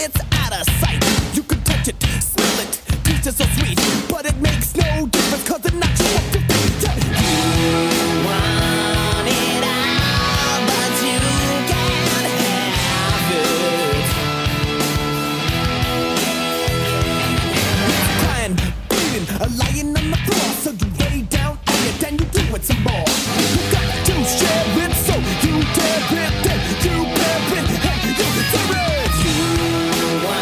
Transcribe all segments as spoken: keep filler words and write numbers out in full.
it's out of sight. You can touch it, smell it, taste it so sweet, but it makes no difference 'cause it knocks you off your feet. You want it all, but you can't have it. Crying, bleeding, lying on the floor, so you lay down on it, then you do it some more. You got to share it, so you dare it, then you bear it, hey, you deserve it. You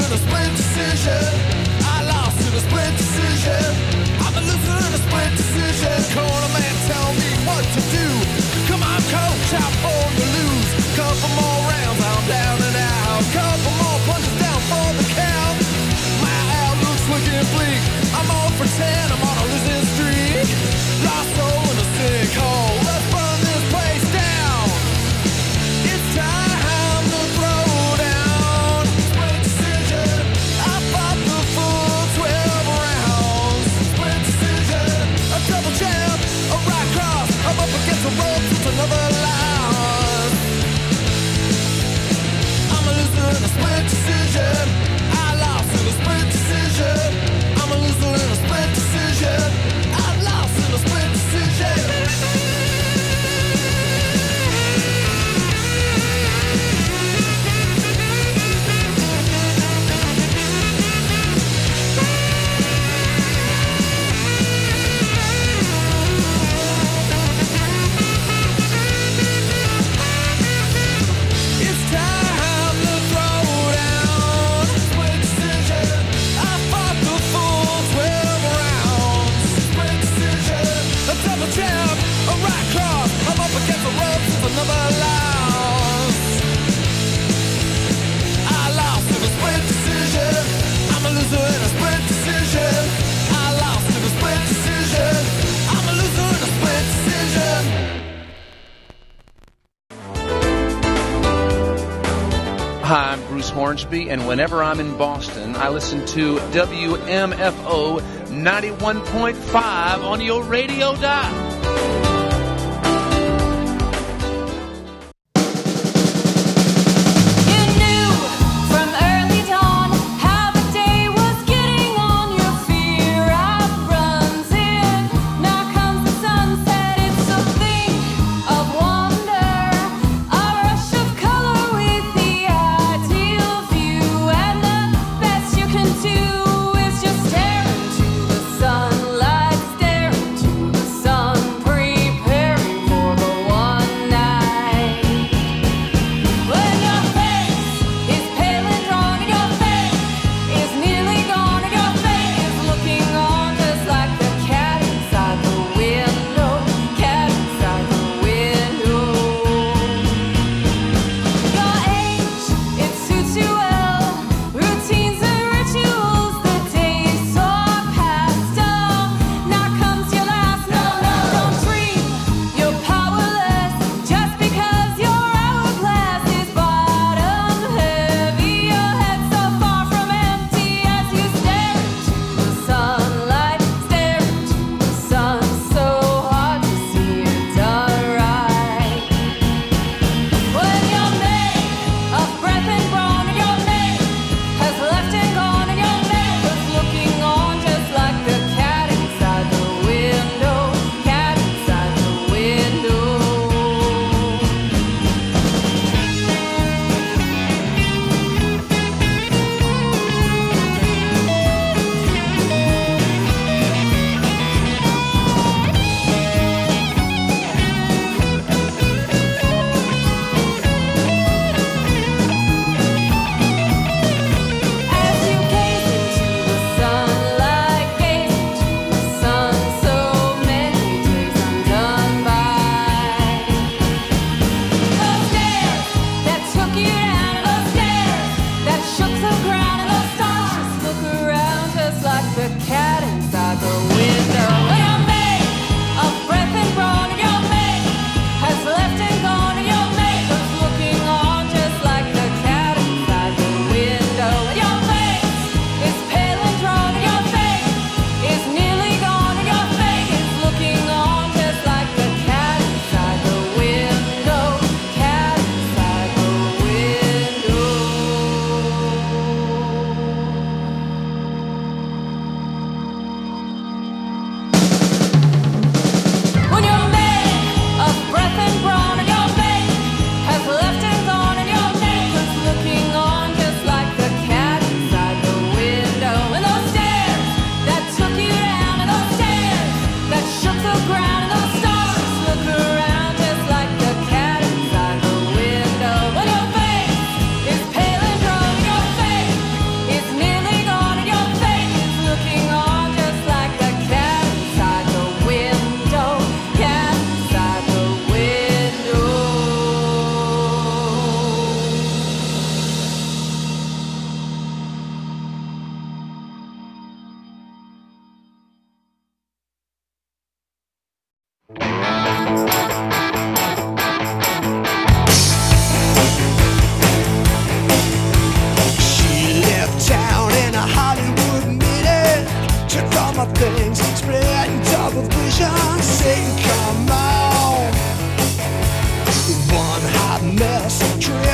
in a split decision. I lost in a split decision. I'm a loser in a split decision. Corner man, tell me what to do. Come on, coach, I'm born to lose. Couple more rounds, I'm down and out. Couple more punches down for the count. My outlook's looking bleak. I'm all for ten, I'm on a losing streak. Lost soul in a sinkhole. Let's burn this place down. It's time to throw down. Split decision. I fought the full twelve rounds. Split decision. A double jab, a right cross. I'm up against the ropes, it's another loss. I'm a loser in a split decision. I lost in a split decision. I'm a loser in a split decision. I lost in a split decision. It's time to throw down. Split decision. I fought the full twelve rounds. Split decision. A double jab, a right cross. I'm up against the ropes, it's another loss. I lost in a split decision. I'm a loser in a split decision. I lost in a split decision. I'm a loser in a split decision. Hi, I'm Bruce Hornsby, and whenever I'm in Boston, I listen to W M F O ninety-one point five on your radio dial. You knew from early dawn how the day was getting on. Your fear outruns it. Now comes the sunset. It's a thing of wonder, a rush of color with the ideal view, and the best you can do is just stare into the sunlight, stare into the sun.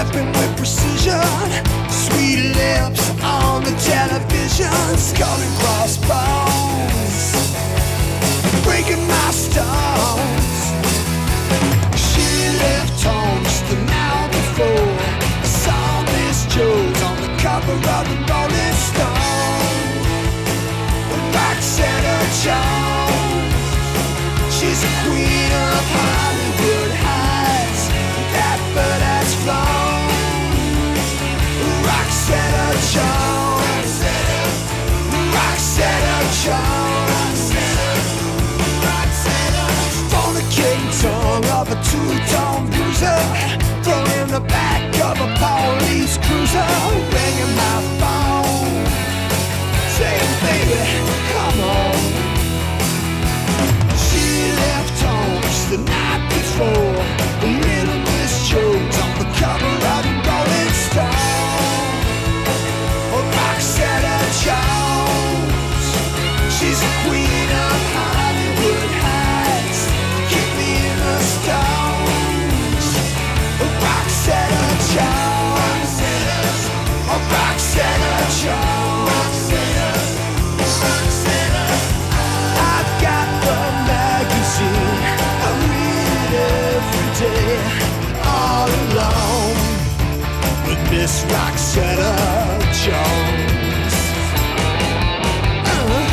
snapping with precision. Sweet lips on the television, skull and crossbones, breaking my stones. She left home just the night before. I saw Miss Jones on the cover of the Rolling Stone. Roxana Jones, she's a queen of Hollywood Heights. That bird has flown. Roxana Jones, Roxana Jones, fornicating tongue of a two-tone bruiser, thrown in the back of a police cruiser, ringing my phone, saying, baby, come on. She left home just the night before. Little Miss Jones on the cover of the Rolling Stone. Roxana Jones, she's a queen of Hollywood Heights. Keep me in the stones. Roxana Jones, Roxana Jones. I've got the magazine, I read it every day, all alone with Miss Roxana Jones. Uh-huh.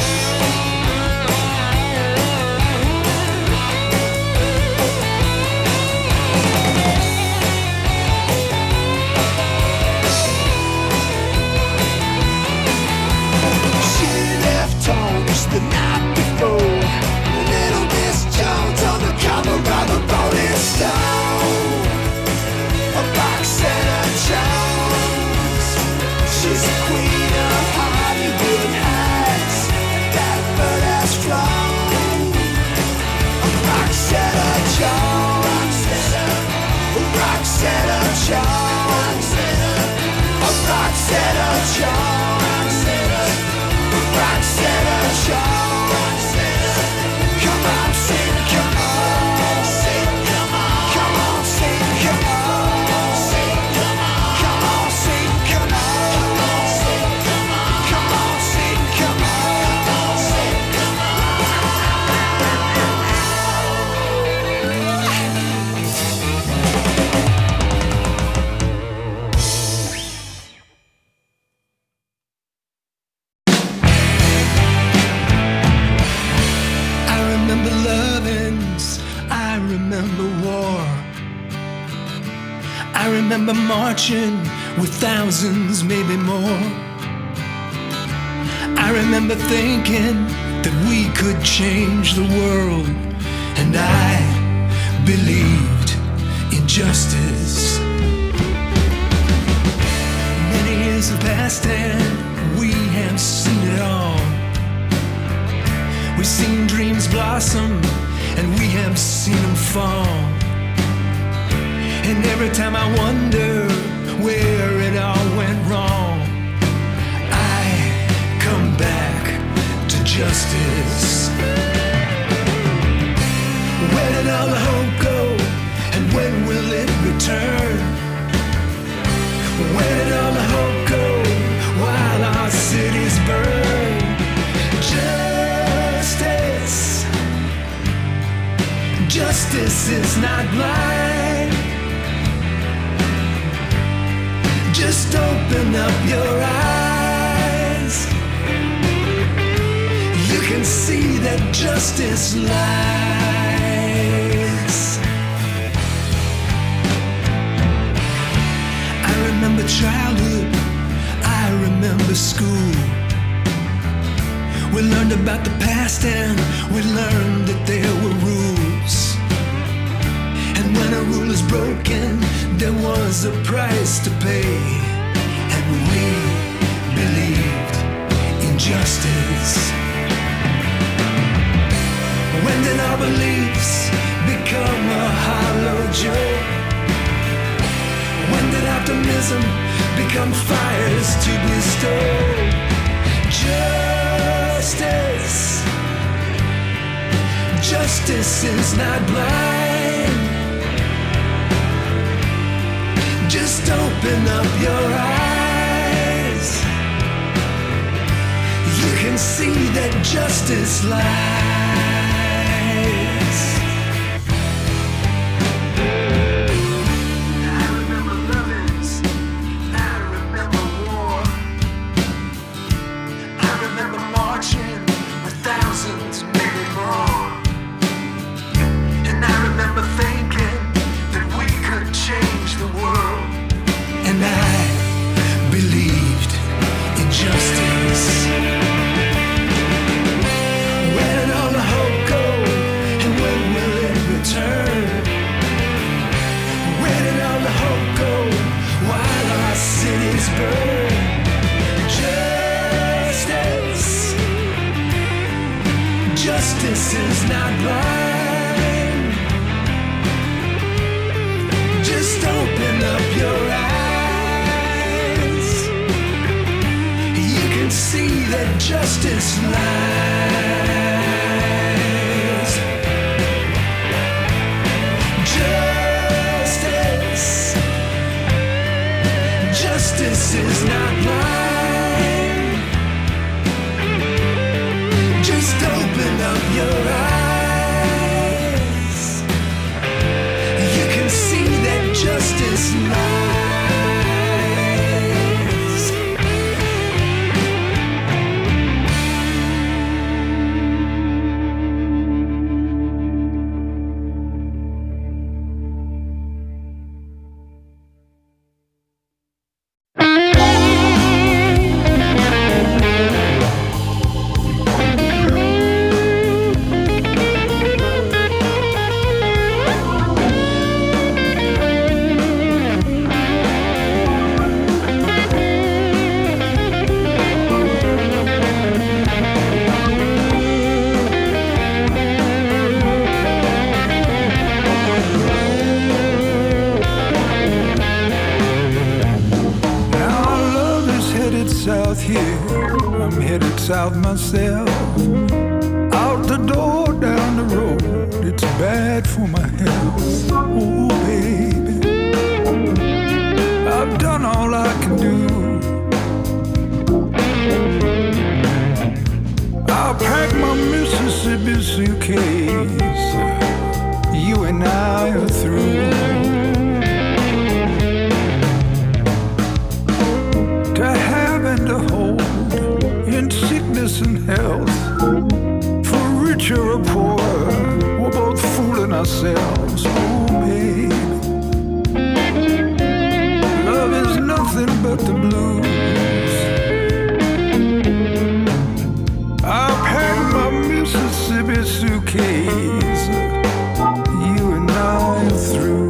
She left home just the night before. Little Miss Jones on the cover of the Rolling Stone. Roxana Jones, she's a queen of Hollywood Heights. That bird has flown. Roxana Jones, Roxana Jones, Roxana Jones, Roxana Jones. Come on, sing, come on, sing, come on, come on, sing, come on, sing, come on, come on, sing, come on, come on, sing, come on, sing, come on. I remember lovings, I remember war. I remember marching with thousands, maybe more. I remember thinking that we could change the world, and I believed in justice. Many years have passed and we have seen it all. We've seen dreams blossom and we have seen them fall. And every time I wonder where it all went wrong, I come back to justice. Where did all the hope go and when will it return? Where did all the hope go while our cities burn? Justice, justice is not blind. Just open up your eyes. You can see that justice lies. I remember childhood, I remember school. We learned about the past and we learned that there were rules. And when a rule is broken, there was a price to pay. And we believed in justice. When did our beliefs become a hollow joke? When did optimism become fires to bestow? Justice, justice is not blind. Just open up your eyes. You can see that justice lies. I remember lovings, I remember war. I remember marching with thousands, maybe more. And I remember thinking that we could change the world. And I believed in justice. Where did all the hope go? And when will it return? Where did all the hope go while our cities burn? Justice. Justice is not blind. Just open up your eyes. You can see that justice lies. Justice. Justice is not blind. Just open up your eyes. You can see that justice lies. South here, I'm headed south myself. Out the door, down the road, it's bad for my health. Oh baby, I've done all I can do. I'll pack my Mississippi suitcase. You and I are through. To have and to hold in sickness and health, for richer or poorer, we're both fooling ourselves. Oh baby, love is nothing but the blues. I'll pack my Mississippi suitcase. You and I are through.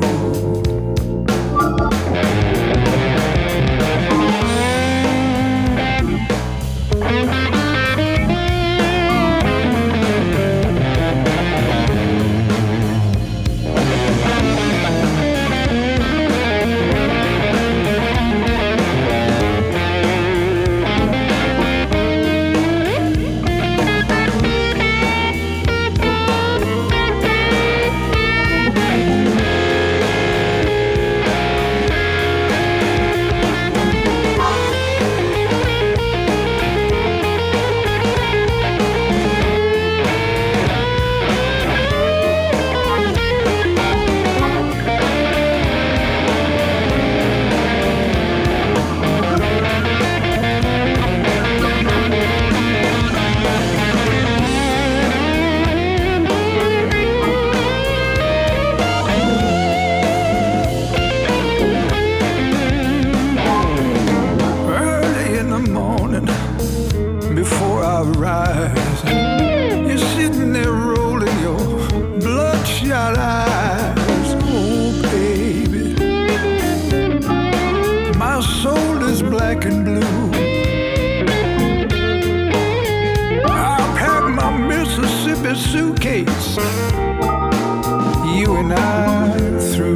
Suitcase, you and I are through.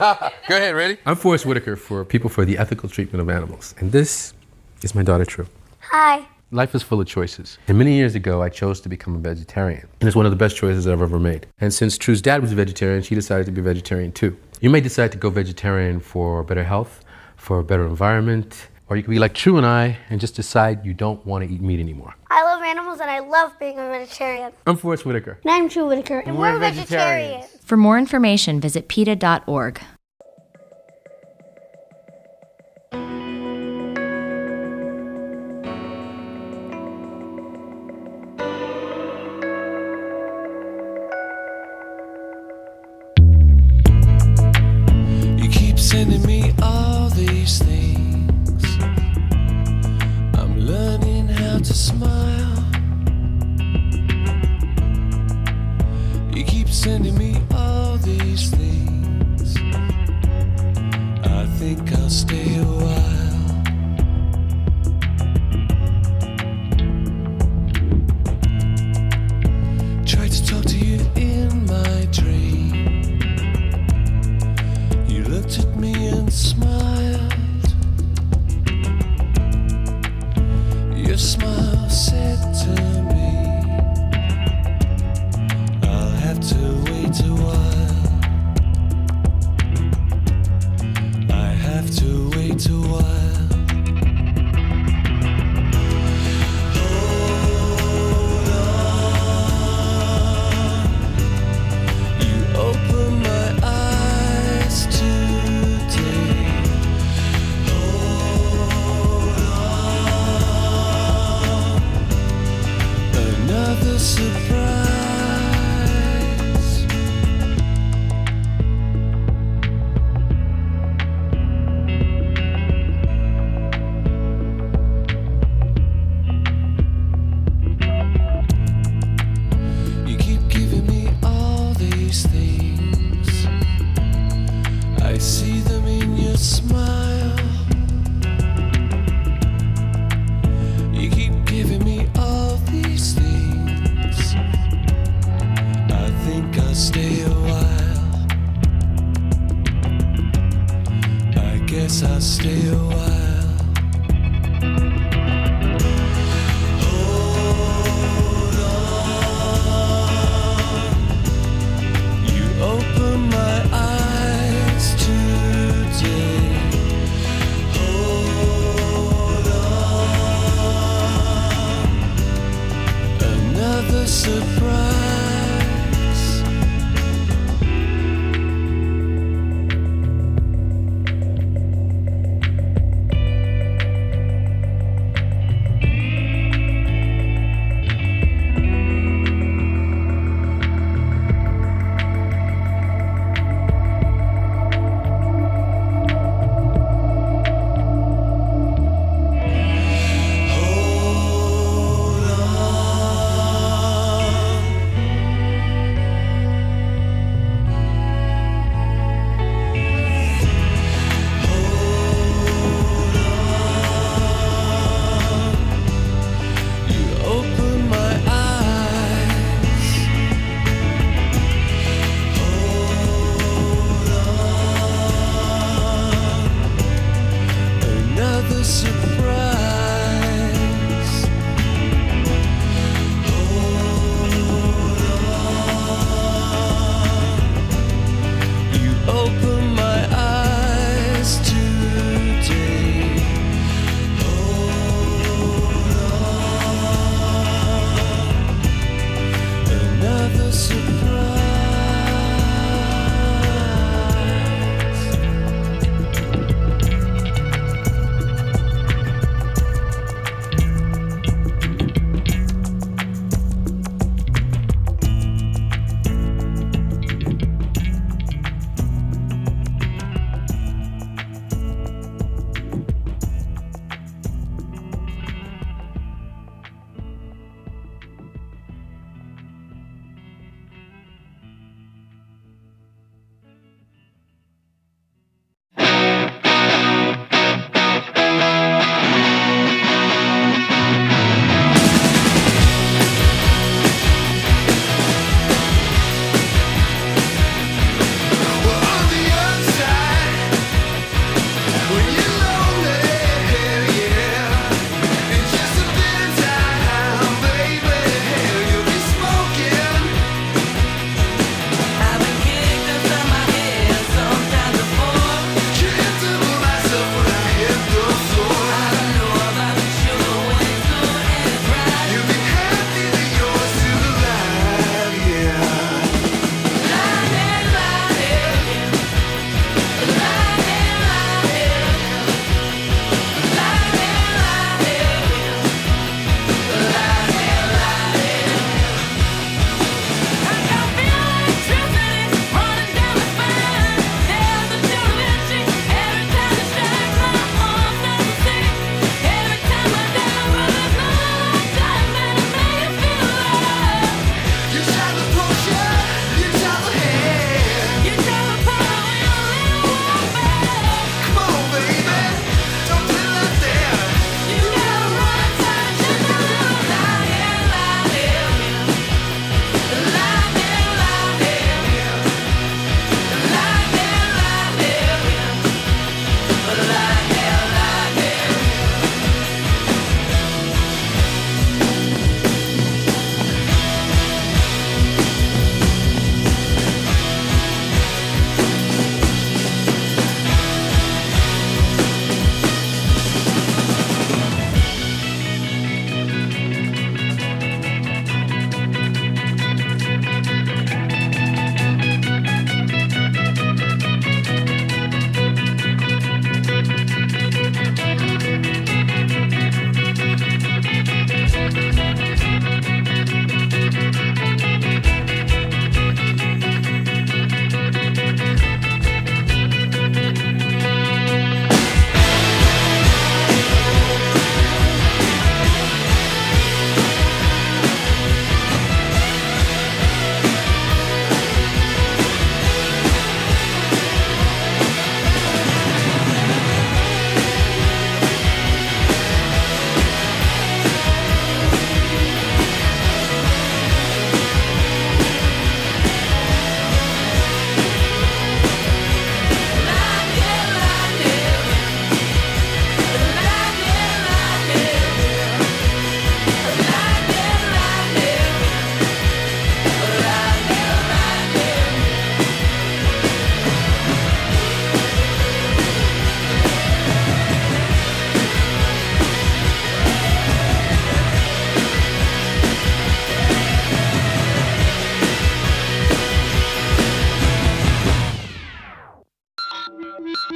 Go ahead, ready? I'm Forrest Whitaker for People for the Ethical Treatment of Animals. And this is my daughter, True. Hi. Life is full of choices. And many years ago, I chose to become a vegetarian. And it's one of the best choices I've ever made. And since True's dad was a vegetarian, she decided to be a vegetarian too. You may decide to go vegetarian for better health, for a better environment, or you could be like True and I and just decide you don't want to eat meat anymore. I love animals and I love being a vegetarian. I'm Forrest Whitaker. And I'm True Whitaker. And we're we're, vegetarians. vegetarians. For more information, visit PETA dot org. You keep sending me all these things. I'm learning how to smile. You keep sending me all these things. I think I'll stay a while. Tried to talk to you in my dream. You looked at me and smiled. Your smile said to me, I'll have to wait a while. I have to wait a while. Hold on. You open my eyes today. Hold on. Another surprise. You keep giving me all these things. I see them in your smile. You keep giving me all these things. I think I'll stay a while. I guess I'll stay a while. Hold on. You open my eyes today. Hold on. Another surprise.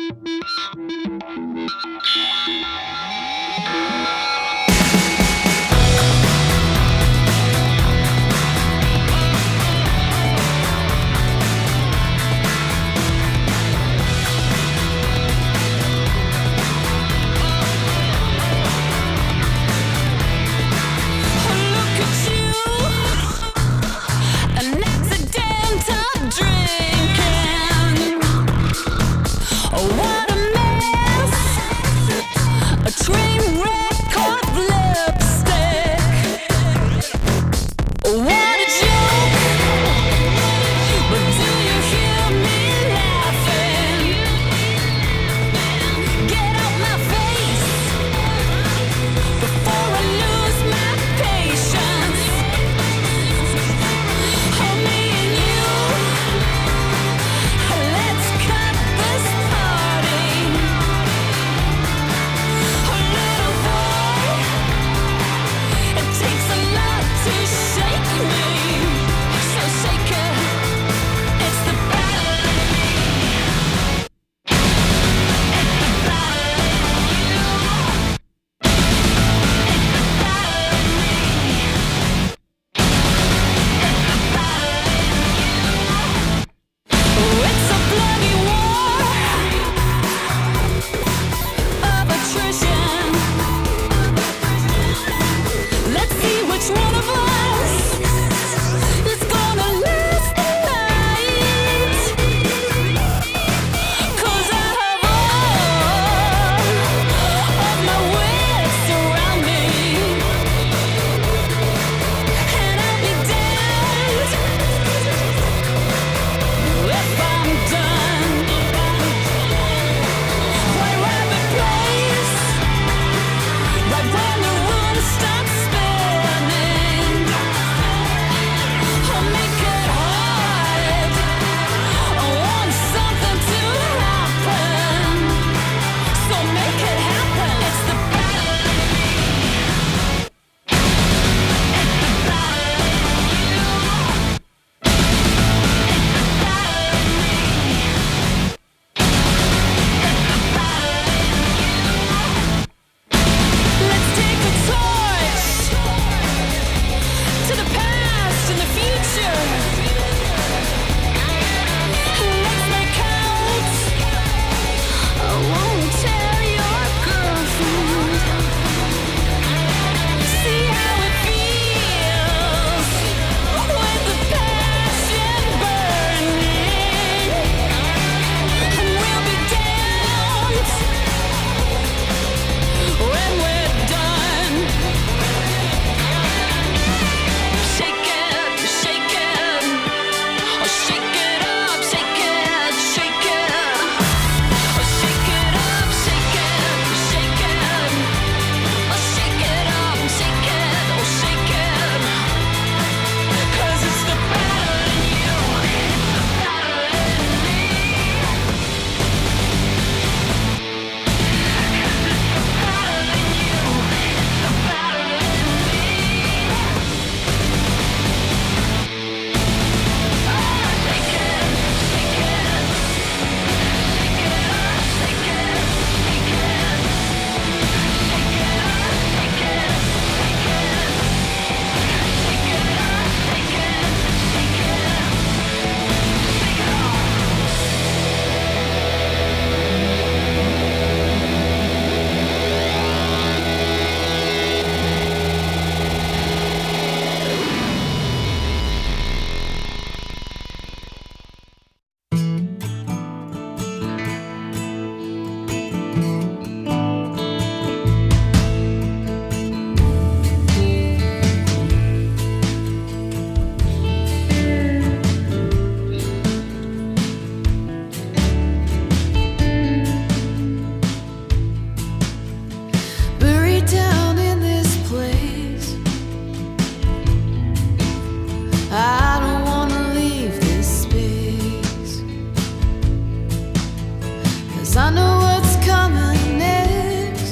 I know what's coming next.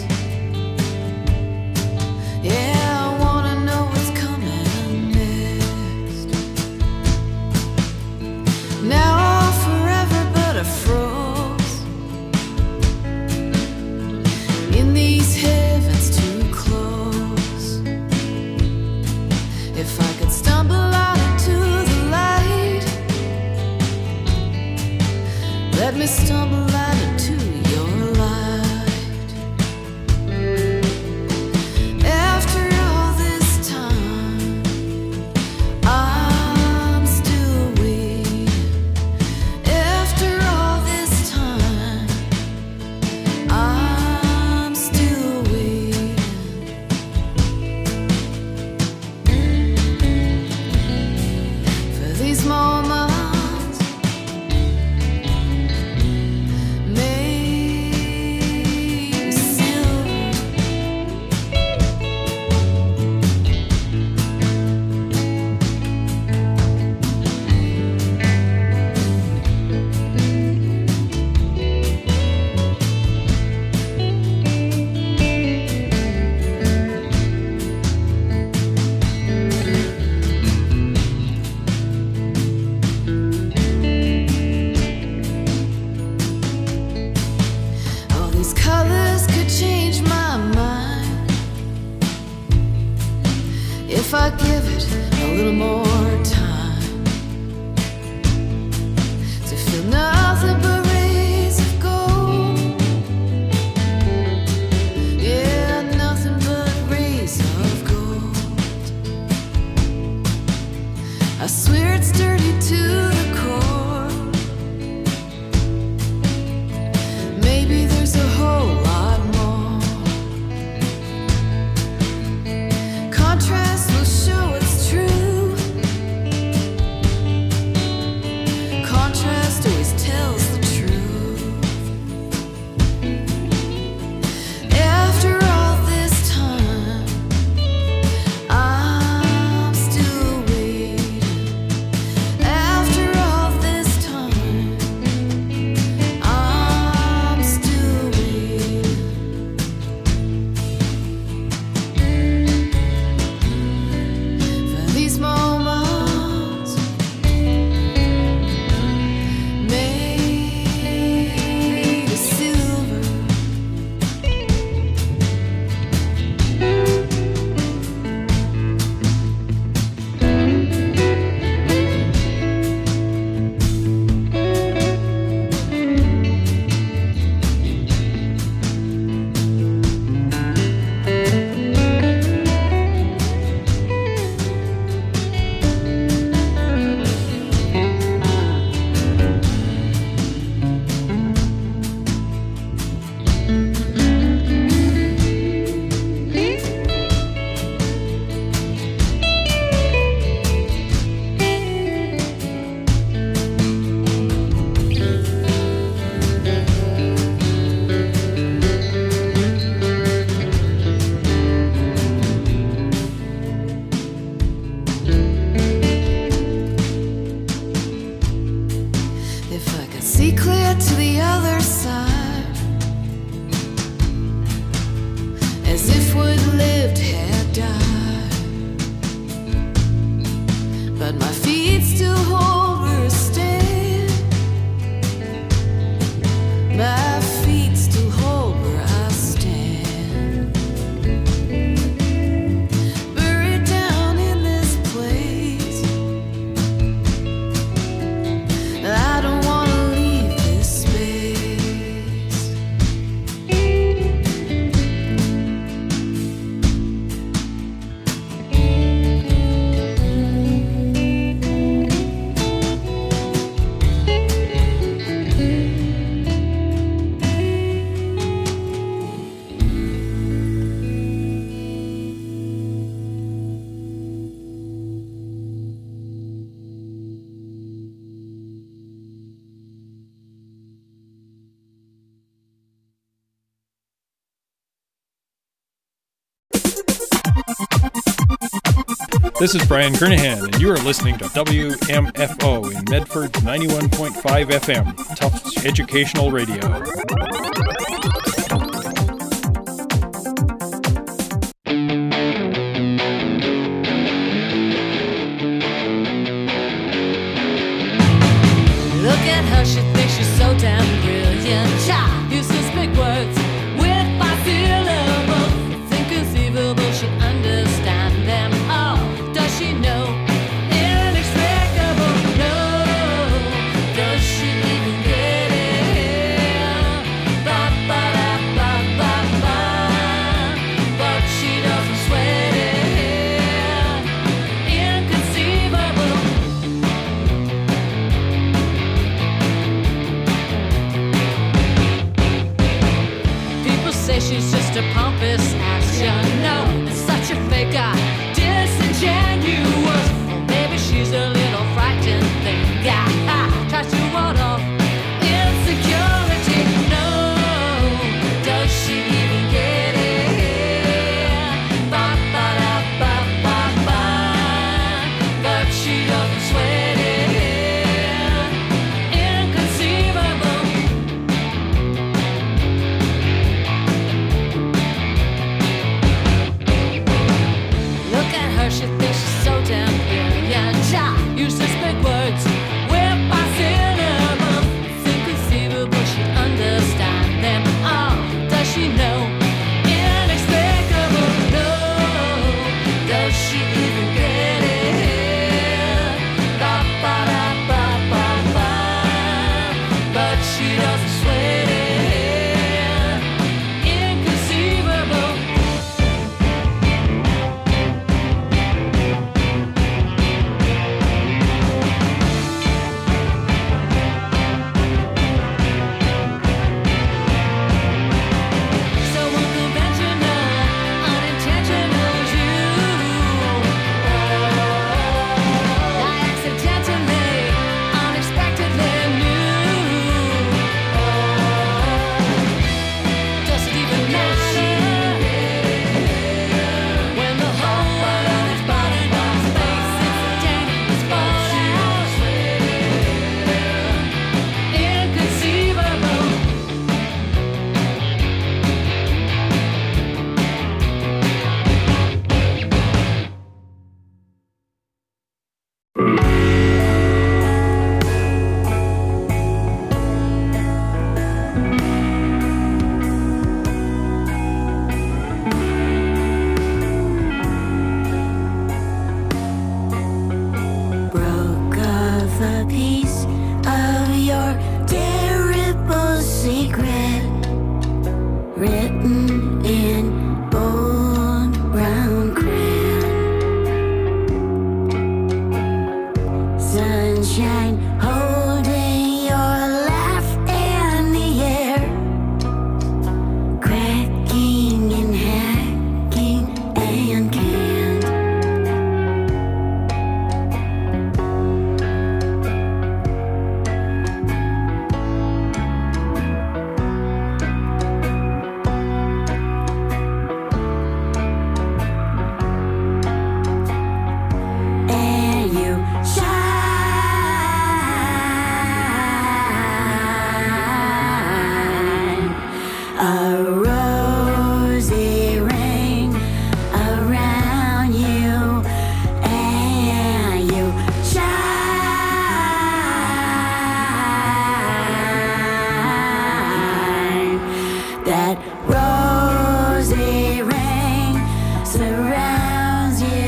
Yeah, I wanna know what's coming next. Now or forever, but I froze. me stumble out into your light. After all this time, I'm still waiting. After all this time, I'm still waiting for these moments. Maybe silver. All these colors could change my mind if I give it a little more time to feel nothing but rays of gold. Yeah, nothing but rays of gold. I swear it's dirty to the core. Maybe there's a whole lot more. Contrast will show it's true. Contrast always tells the truth. After all this time, I'm still waiting. After all this time, I'm still waiting for these moments. Made of silver. If I could see clear to the other side, as if what lived had died, but my feet still hold where I stand. My feet still hold where I stand. Buried down in this place, I don't wanna leave this space. This is Brian Kernahan, and you are listening to W M F O in Medford's ninety-one point five F M, Tufts Educational Radio. Look at her, she thinks she's so damn brilliant. Child uses big words with five syllables. Think conceivable, she understand them all. Does she know? Inexplicable, no. Does she even get it? secret written in bold brown crayon. Sunshine holding your laugh in the air, cracking and hacking and canned. And you shine a rosy ring around you, and you shine. That rosy ring surrounds you.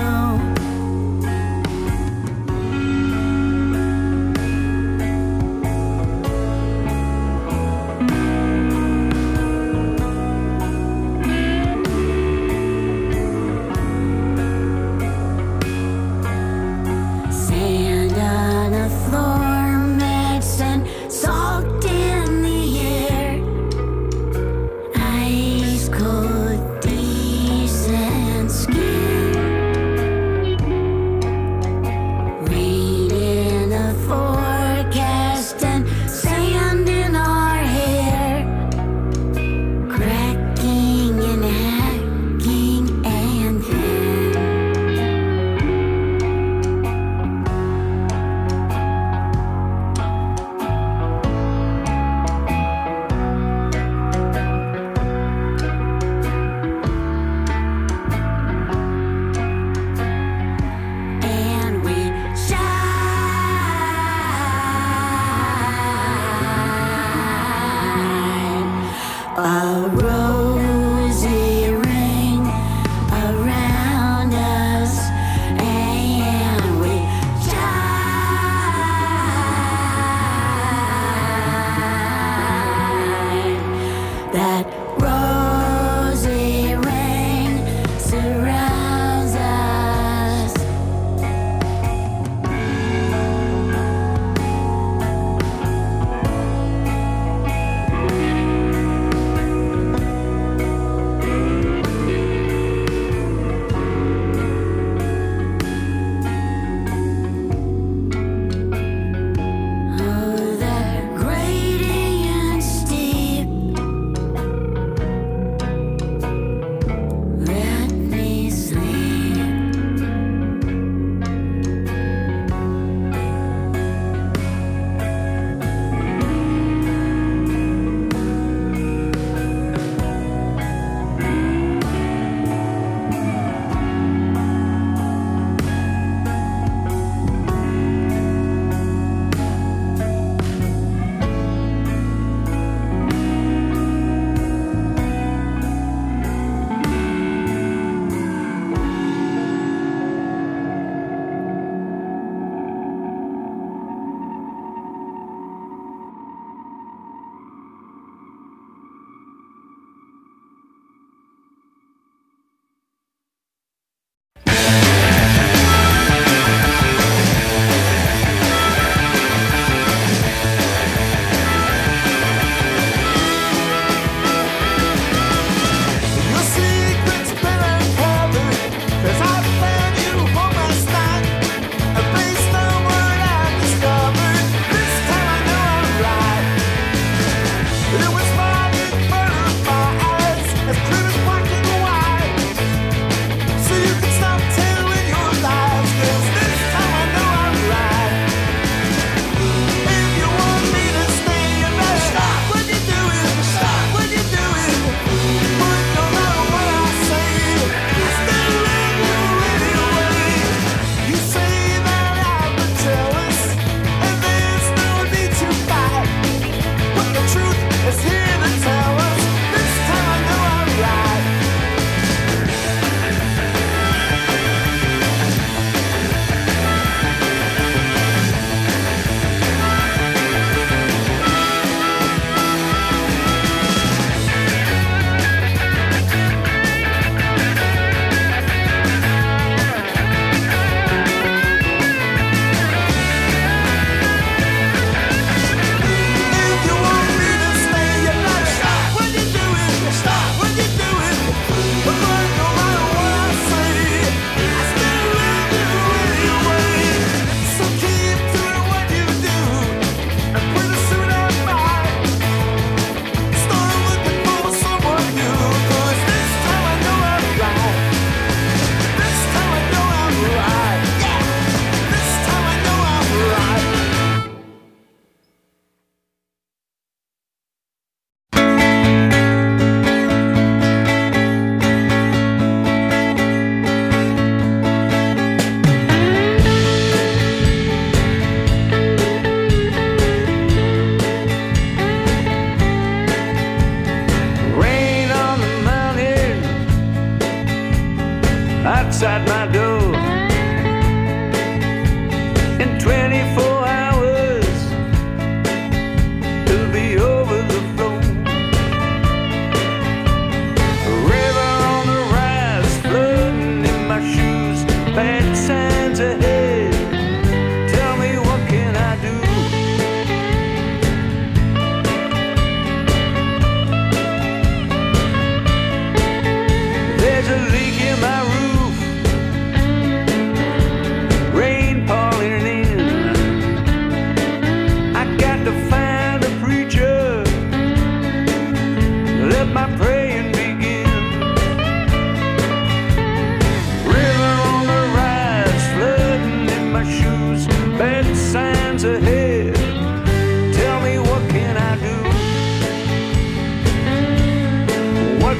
Sand on the floor, mixed and salt in the air,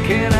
can